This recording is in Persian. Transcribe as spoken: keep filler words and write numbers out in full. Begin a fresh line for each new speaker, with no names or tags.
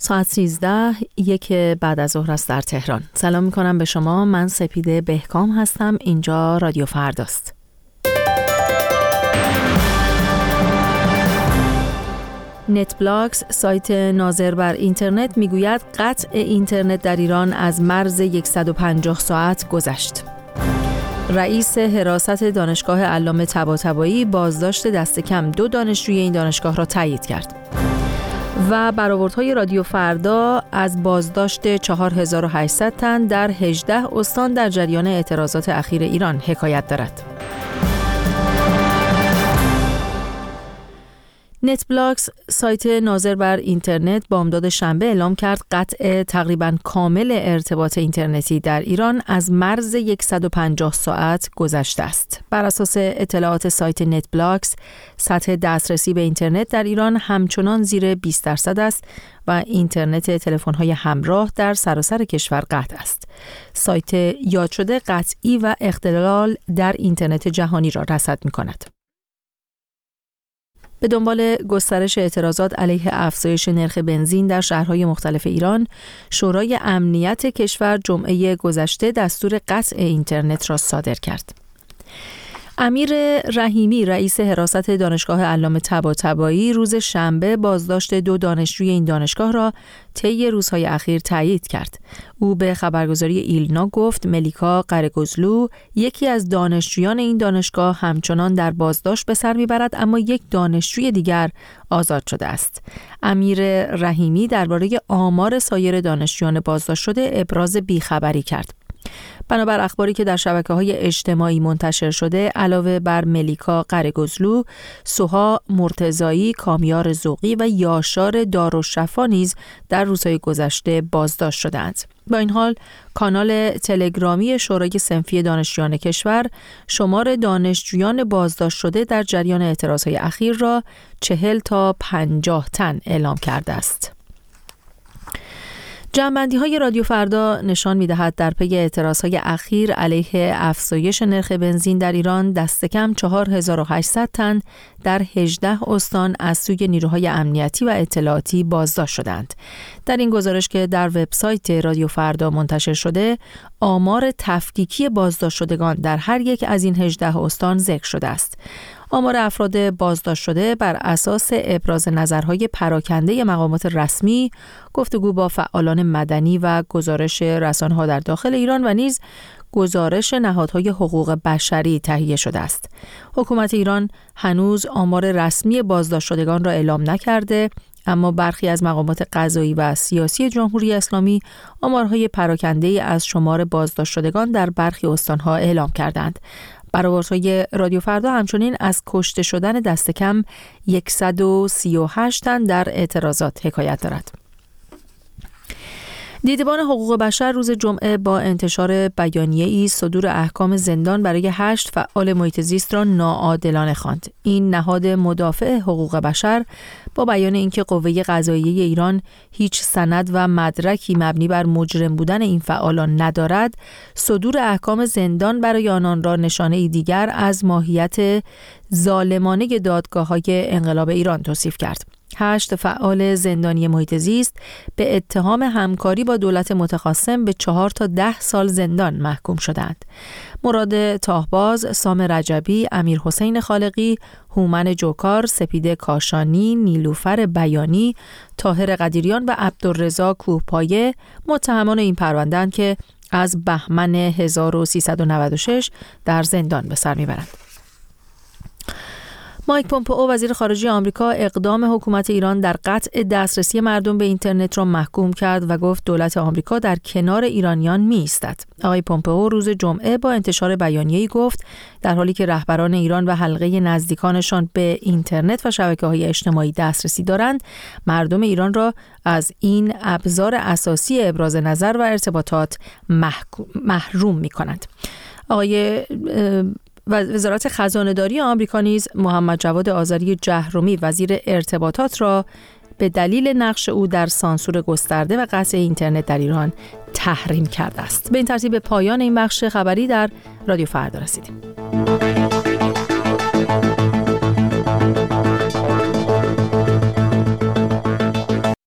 ساعت سیزده یک بعد از ظهر است در تهران. سلام میکنم به شما. من سپیده بهکام هستم. اینجا رادیو فرداست. نت بلاکس، سایت ناظر بر اینترنت، میگوید قطع اینترنت در ایران از مرز صد و پنجاه ساعت گذشت. رئیس حراست دانشگاه علامه طباطبایی بازداشت دست کم دو دانشجوی این دانشگاه را تایید کرد. و برآوردهای رادیو فردا از بازداشت چهار هزار و هشتصد تن در هجده استان در جریان اعتراضات اخیر ایران حکایت دارد. نت بلاکس، سایت ناظر بر اینترنت، بامداد شنبه اعلام کرد قطع تقریباً کامل ارتباط اینترنتی در ایران از مرز صد و پنجاه ساعت گذشته است. بر اساس اطلاعات سایت نت بلاکس، سطح دسترسی به اینترنت در ایران همچنان زیر بیست درصد است و اینترنت تلفن‌های همراه در سراسر کشور قطع است. سایت یاد شده قطعی و اختلال در اینترنت جهانی را رصد می‌کند. به دنبال گسترش اعتراضات علیه افزایش نرخ بنزین در شهرهای مختلف ایران، شورای امنیت کشور جمعه گذشته دستور قطع اینترنت را صادر کرد. امیر رحیمی، رئیس حراست دانشگاه علامه طباطبایی، روز شنبه بازداشت دو دانشجوی این دانشگاه را طی روزهای اخیر تایید کرد. او به خبرگزاری ایلنا گفت ملیکا قره‌گزلو، یکی از دانشجویان این دانشگاه، همچنان در بازداشت به سر میبرد، اما یک دانشجوی دیگر آزاد شده است. امیر رحیمی درباره آمار سایر دانشجویان بازداشت شده ابراز بیخبری کرد. بنابر اخباری که در شبکه‌های اجتماعی منتشر شده، علاوه بر ملیکا قره‌گزلو، سوها مرتضایی، کامیار ذوقی و یاشار دارالشفا نیز در روزهای گذشته بازداشت شدند. با این حال، کانال تلگرامی شورای صنفی دانشجویان کشور شمار دانشجویان بازداشت شده در جریان اعتراضهای اخیر را چهل تا پنجاه تن اعلام کرده است. جمع‌بندی‌های رادیو فردا نشان می‌دهد در پی اعتراض‌های اخیر علیه افزایش نرخ بنزین در ایران دست کم چهار هزار و هشتصد تن در هجده استان از سوی نیروهای امنیتی و اطلاعاتی بازداشت شدند. در این گزارش که در وبسایت رادیو فردا منتشر شده، آمار تفکیکی بازداشت شدگان در هر یک از این هجده استان ذکر شده است. آمار افراد بازداشت شده بر اساس ابراز نظرهای پراکنده مقامات رسمی، گفتگو با فعالان مدنی و گزارش رسانه‌ها در داخل ایران و نیز گزارش نهادهای حقوق بشری تهیه شده است. حکومت ایران هنوز آمار رسمی بازداشت شدگان را اعلام نکرده، اما برخی از مقامات قضایی و سیاسی جمهوری اسلامی آمارهای پراکنده از شمار بازداشت شدگان در برخی استان‌ها اعلام کردند. برآوردهای رادیو فردا همچنین از کشته شدن دست کم صد و سی و هشت تن در اعتراضات حکایت دارد. دیدبان حقوق بشر روز جمعه با انتشار بیانیه‌ای صدور احکام زندان برای هشت فعال محیط زیست را ناعادلانه خواند. این نهاد مدافع حقوق بشر با بیان اینکه قوه قضاییه ایران هیچ سند و مدرکی مبنی بر مجرم بودن این فعالان ندارد، صدور احکام زندان برای آنان را نشانه‌ای دیگر از ماهیت ظالمانه دادگاه‌های انقلاب ایران توصیف کرد. هشت فعال زندانی محیط زیست به اتهام همکاری با دولت متخاصم به چهار تا ده سال زندان محکوم شدند. مراد تاهباز، سام رجبی، امیر حسین خالقی، هومن جوکار، سپیده کاشانی، نیلوفر بیانی، طاهر قدیریان و عبدالرضا کوهپایه متهمان این پرونده‌اند که از بهمن هزار و سیصد و نود و شش در زندان به سر میبرند. مایک پومپئو، وزیر خارجه آمریکا، اقدام حکومت ایران در قطع دسترسی مردم به اینترنت را محکوم کرد و گفت دولت آمریکا در کنار ایرانیان می‌ایستد. آقای پومپئو روز جمعه با انتشار بیانیه‌ای گفت در حالی که رهبران ایران و حلقه نزدیکانشان به اینترنت و شبکه‌های اجتماعی دسترسی دارند، مردم ایران را از این ابزار اساسی ابراز نظر و ارتباطات محروم می‌کنند. آقای و وزارت خزانه‌داری آمریکا نیز محمد جواد آذری جهرومی، وزیر ارتباطات، را به دلیل نقش او در سانسور گسترده و قطع اینترنت در ایران تحریم کرده است. به این ترتیب به پایان این بخش خبری در رادیو فردا رسیدیم.